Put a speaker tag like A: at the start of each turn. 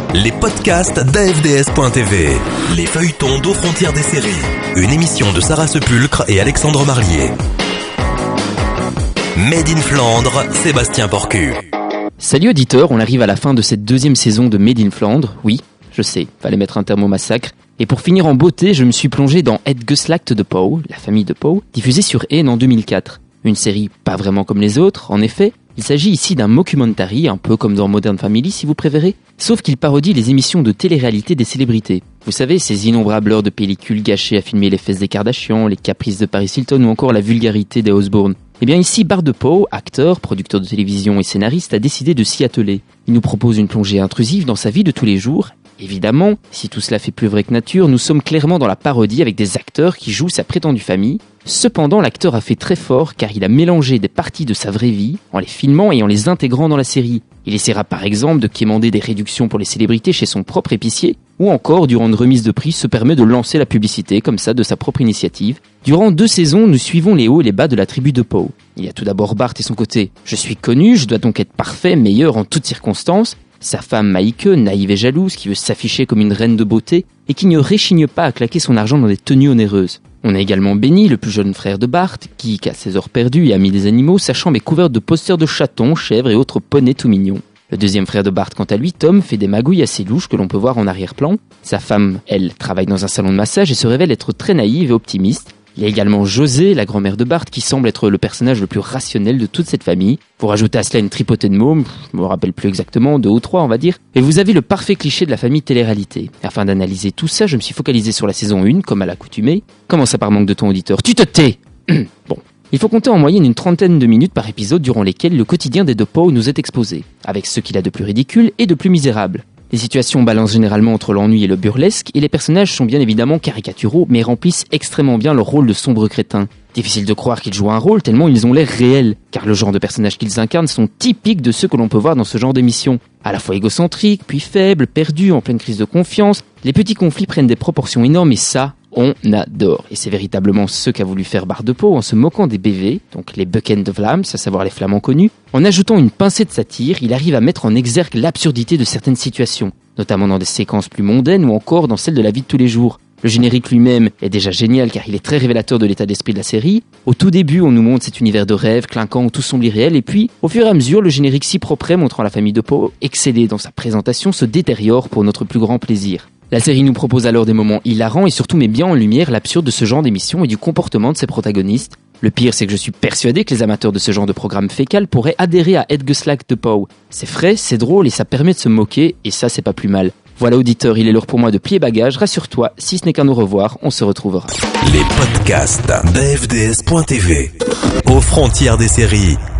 A: Les podcasts d'AFDS.tv. Les feuilletons d'aux frontières des séries. Une émission de Sarah Sepulcre et Alexandre Marlier. Made in Flandre, Sébastien Porcu.
B: Salut auditeurs, on arrive à la fin de cette deuxième saison de Made in Flandre. Oui, je sais, fallait mettre un terme au massacre. Et pour finir en beauté, je me suis plongé dans Het Geslacht de Pauw, la famille de Pauw, diffusée sur EN en 2004. Une série pas vraiment comme les autres, en effet. Il s'agit ici d'un mockumentary, un peu comme dans Modern Family si vous préférez, sauf qu'il parodie les émissions de télé-réalité des célébrités. Vous savez, ces innombrables heures de pellicules gâchées à filmer les fesses des Kardashians, les caprices de Paris Hilton ou encore la vulgarité des Osbourne. Eh bien ici, Bart de Pauw, acteur, producteur de télévision et scénariste, a décidé de s'y atteler. Il nous propose une plongée intrusive dans sa vie de tous les jours. Évidemment, si tout cela fait plus vrai que nature, nous sommes clairement dans la parodie avec des acteurs qui jouent sa prétendue famille. Cependant, l'acteur a fait très fort car il a mélangé des parties de sa vraie vie en les filmant et en les intégrant dans la série. Il essaiera par exemple de quémander des réductions pour les célébrités chez son propre épicier ou encore, durant une remise de prix, se permet de lancer la publicité comme ça de sa propre initiative. Durant 2 saisons, nous suivons les hauts et les bas de la tribu de Pauw. Il y a tout d'abord Bart et son côté « Je suis connu, je dois donc être parfait, meilleur en toutes circonstances ». Sa femme Maïke, naïve et jalouse, qui veut s'afficher comme une reine de beauté et qui ne réchigne pas à claquer son argent dans des tenues onéreuses. On a également Benny, le plus jeune frère de Bart, qui à ses heures perdues et ami des animaux, sa chambre est couverte de posters de chatons, chèvres et autres poneys tout mignons. Le deuxième frère de Bart, quant à lui, Tom, fait des magouilles assez louches que l'on peut voir en arrière-plan. Sa femme, elle, travaille dans un salon de massage et se révèle être très naïve et optimiste. Il y a également José, la grand-mère de Bart, qui semble être le personnage le plus rationnel de toute cette famille. Pour ajouter à cela une tripotée de mômes, je me rappelle plus exactement, 2 ou 3 on va dire, et vous avez le parfait cliché de la famille télé-réalité. Afin d'analyser tout ça, je me suis focalisé sur la saison 1, comme à l'accoutumée. Comment ça par manque de ton auditeur? Tu te tais. Bon. Il faut compter en moyenne une 30aine de minutes par épisode durant lesquelles le quotidien des de Pauw nous est exposé, avec ce qu'il a de plus ridicule et de plus misérable. Les situations balancent généralement entre l'ennui et le burlesque, et les personnages sont bien évidemment caricaturaux, mais remplissent extrêmement bien leur rôle de sombres crétins. Difficile de croire qu'ils jouent un rôle tellement ils ont l'air réels, car le genre de personnages qu'ils incarnent sont typiques de ceux que l'on peut voir dans ce genre d'émission. À la fois égocentriques, puis faibles, perdus, en pleine crise de confiance, les petits conflits prennent des proportions énormes et ça, on adore. Et c'est véritablement ce qu'a voulu faire Bart de Pauw en se moquant des BV, donc les Bukken de Vlaams, à savoir les flamands connus. En ajoutant une pincée de satire, il arrive à mettre en exergue l'absurdité de certaines situations, notamment dans des séquences plus mondaines ou encore dans celles de la vie de tous les jours. Le générique lui-même est déjà génial car il est très révélateur de l'état d'esprit de la série. Au tout début, on nous montre cet univers de rêve clinquant où tout semble irréel et puis, au fur et à mesure, le générique si propre montrant la famille de Pauw excellée dans sa présentation se détériore pour notre plus grand plaisir. La série nous propose alors des moments hilarants et surtout met bien en lumière l'absurde de ce genre d'émission et du comportement de ses protagonistes. Le pire, c'est que je suis persuadé que les amateurs de ce genre de programme fécal pourraient adhérer à Het Geslacht de Pauw. C'est frais, c'est drôle et ça permet de se moquer, et ça c'est pas plus mal. Voilà auditeur, il est l'heure pour moi de plier bagages, rassure-toi, si ce n'est qu'un au revoir, on se retrouvera.
A: Les podcasts d'AFDS.tv. Aux frontières des séries.